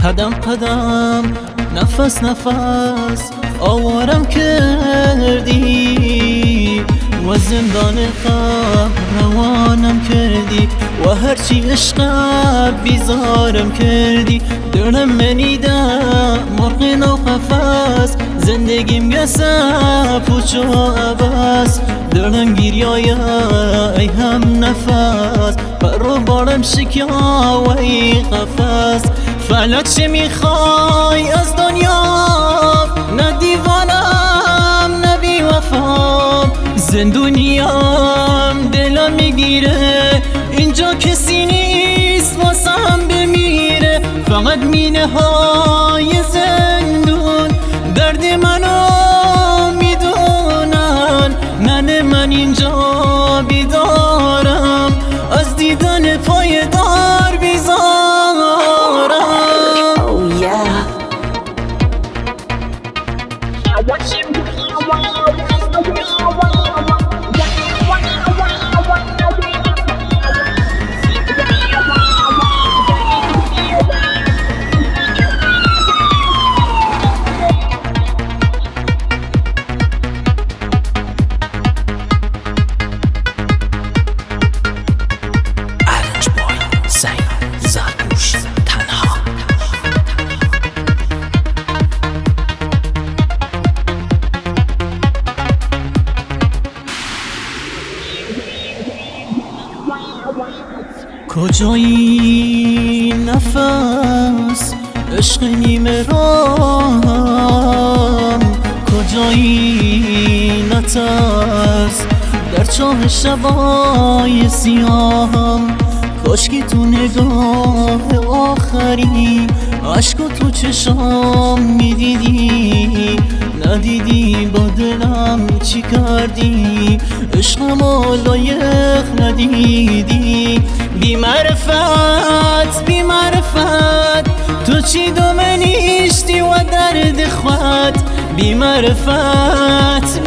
قدم قدم نفس نفس آوارم کردی و زندان قهروانم کردی و هرچی عشقت بیزارم کردی دلم منیده مرغ نو قفس زندگیم گسه پوچ و عباس دلم گیریای ای هم نفس پر بارم شکیا و ای قفس فلک چه میخوای از دنیا نه دیوانم نه بی وفام زندونیم دلم میگیره اینجا کسی نیست واسم بمیره فقط مینه های زندون درد منو میدونن من اینجا بیدارم از دیدن پایدار بیزارم کجایی نفس عشق نیمه راهم کجایی نترس در چاه شبای سیاهم کاشکی تو نگاه آخری عشق تو چشام میدیدی ندیدی با دلم چی کردی عشقم لایق ندیدی بی معرفت تو چی دو منیشتی و درد خود بی معرفت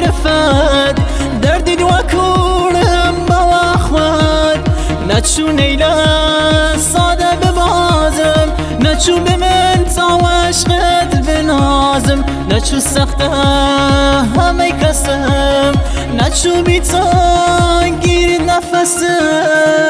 درد دو کورم با خود نچو نیلا ساده ببازم نچو به من تا عشقت بنازم نچو سخته همه کسم نچو بی تا گیر نفسم